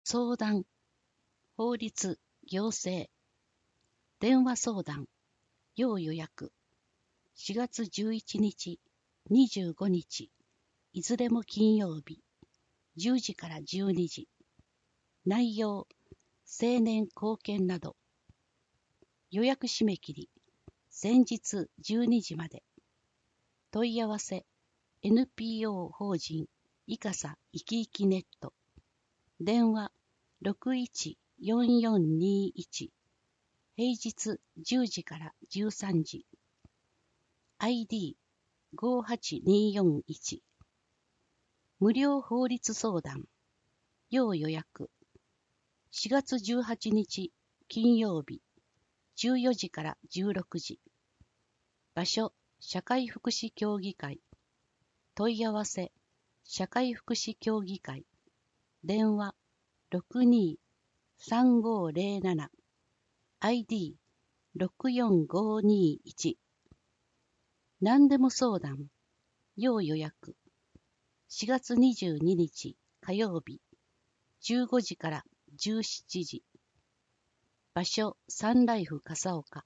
相談、法律、行政、電話相談、要予約、4月11日、25日、いずれも金曜日、10時から12時。内容、青年貢献など。予約締め切り、前日12時まで。問い合わせ、NPO 法人いかさいきいきネット。電話、614421。平日10時から13時。ID58241。無料法律相談。要予約。4月18日金曜日。14時から16時。場所、社会福祉協議会。問い合わせ、社会福祉協議会。電話、623507。ID64521。何でも相談。要予約。4月22日火曜日。15時から17時。場所、サンライフ笠岡。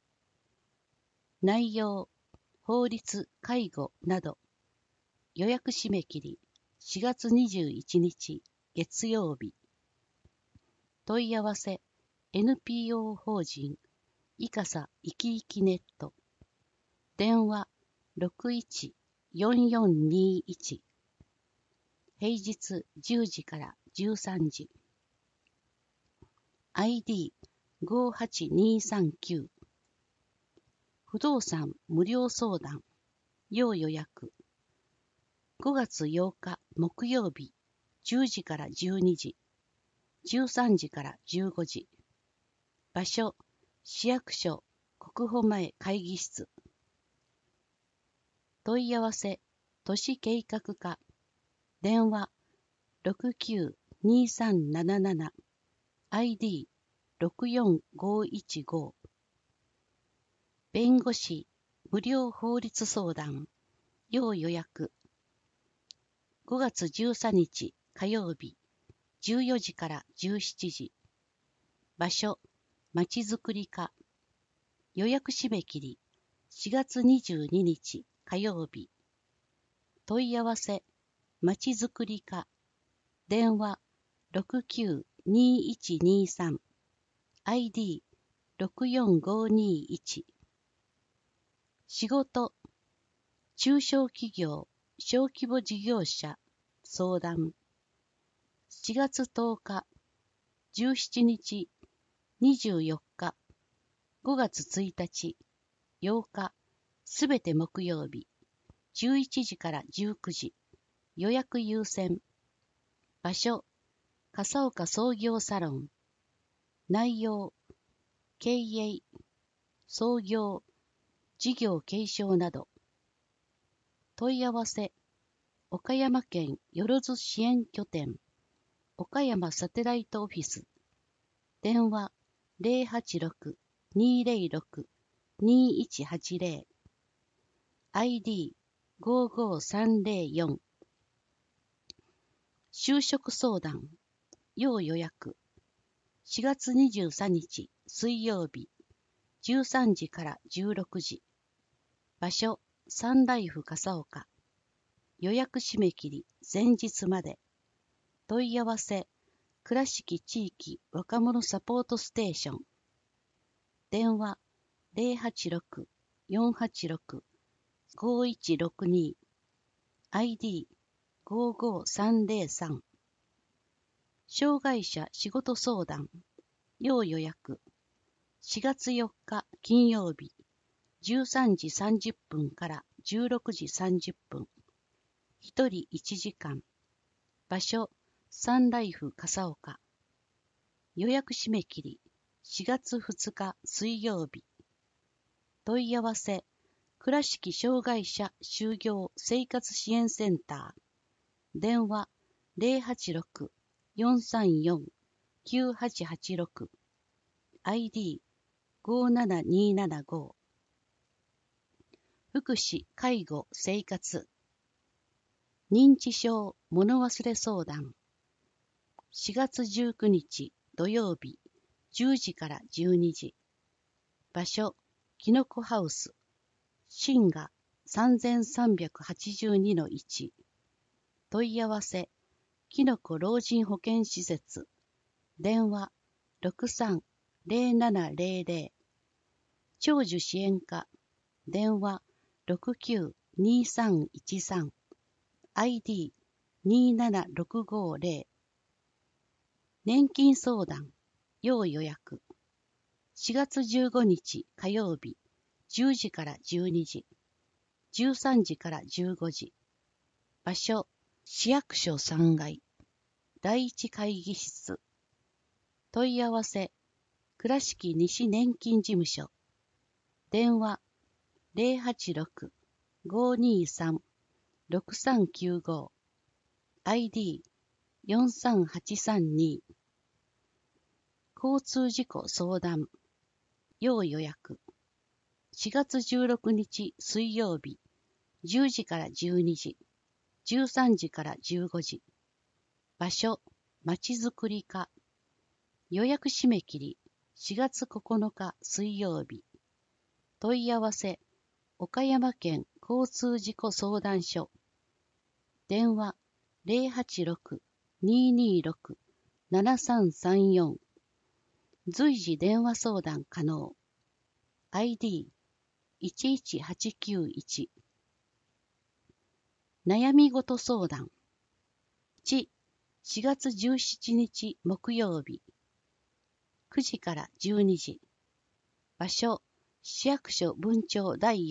内容、法律、介護など。予約締め切り、4月21日月曜日。問い合わせ、NPO 法人いかさいきいきネット。電話、614421。平日10時から13時。ID58239。不動産無料相談。要予約。5月8日木曜日、10時から12時。13時から15時。場所、市役所国保前会議室。問い合わせ、都市計画課。電話、692377。ID64515。弁護士無料法律相談。要予約。5月13日火曜日。14時から17時。場所、まちづくり課。予約締め切り、4月22日火曜日。問い合わせ、まちづくり課。電話、692123。ID64521。仕事、中小企業、小規模事業者、相談。4月10日、17日、24日、5月1日、8日、すべて木曜日、11時から19時、予約優先。場所、笠岡創業サロン。内容、経営、創業、事業継承など。問い合わせ、岡山県よろず支援拠点、岡山サテライトオフィス。電話、086-206-2180。ID55304。就職相談、要予約。4月23日水曜日、13時から16時。場所、サンライフ笠岡。予約締め切り、前日まで。問い合わせ、倉敷地域若者サポートステーション。電話、086-486-5162。ID55303。障害者仕事相談、要予約。4月4日金曜日、13時30分から16時30分。1人1時間。場所、サンライフ笠岡。予約締め切り、4月2日水曜日。問い合わせ、倉敷障害者就業生活支援センター。電話、086-434-9886。ID57275。福祉、介護、生活。認知症、物忘れ相談。 4月19日土曜日10時から12時。場所、きのこハウス。震が 3382-1。問い合わせ、きのこ老人保健施設。電話、63-0700。長寿支援課。電話、69-2313。ID-27650。年金相談、要予約。4月15日火曜日、10時から12時、13時から15時。場所、市役所3階、第一会議室。問い合わせ、倉敷西年金事務所。電話、086-523-6395。ID-43832。交通事故相談、要予約。4月16日水曜日、10時から12時、13時から15時。場所、まちづくり課。予約締め切り、4月9日水曜日。問い合わせ、岡山県交通事故相談所。電話、086-226-7334。随時電話相談可能。ID-11891。悩み事相談。4月17日木曜日。9時から12時。場所、市役所分庁第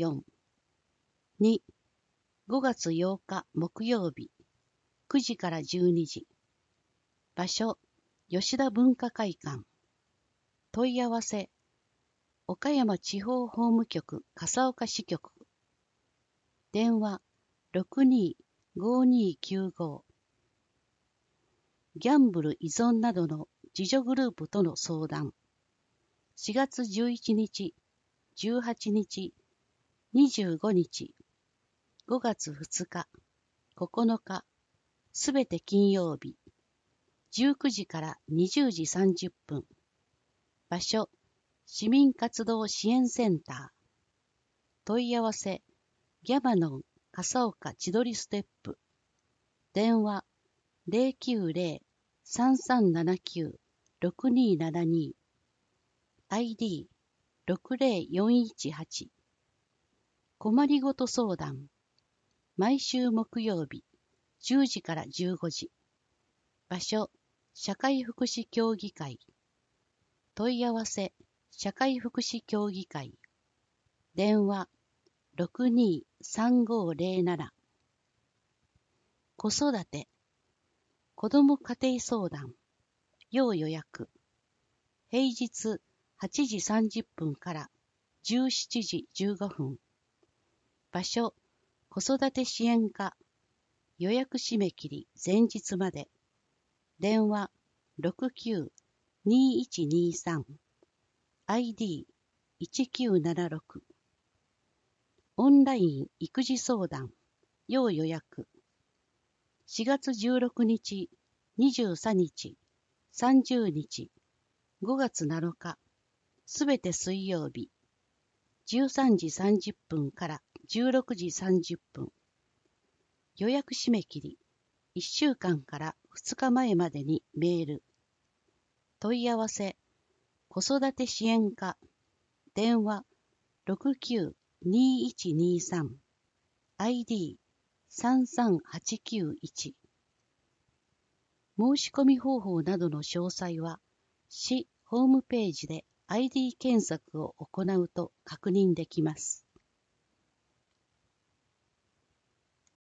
4。2、5月8日木曜日。9時から12時。場所、吉田文化会館。問い合わせ、岡山地方法務局笠岡支局。電話、625295。ギャンブル依存などの自助グループとの相談。4月11日、18日、25日、5月2日、9日、すべて金曜日、19時から20時30分。場所、市民活動支援センター。問い合わせ、ギャバノン笠岡千鳥ステップ。電話、090-3379-6272。ID-60418。困りごと相談。毎週木曜日、10時から15時。場所、社会福祉協議会。問い合わせ、社会福祉協議会。電話、623507。子育て、子ども家庭相談、要予約。平日8時30分から17時15分。場所、子育て支援課。予約締め切り前日まで。電話、69-2123。ID-1976。オンライン育児相談、要予約。4月16日、23日、30日、5月7日、すべて水曜日、13時30分から16時30分。予約締め切り、1週間から2日前までにメール。問い合わせ、子育て支援課。電話、69-2123。ID-33891。申し込み方法などの詳細は、市ホームページで ID 検索を行うと確認できます。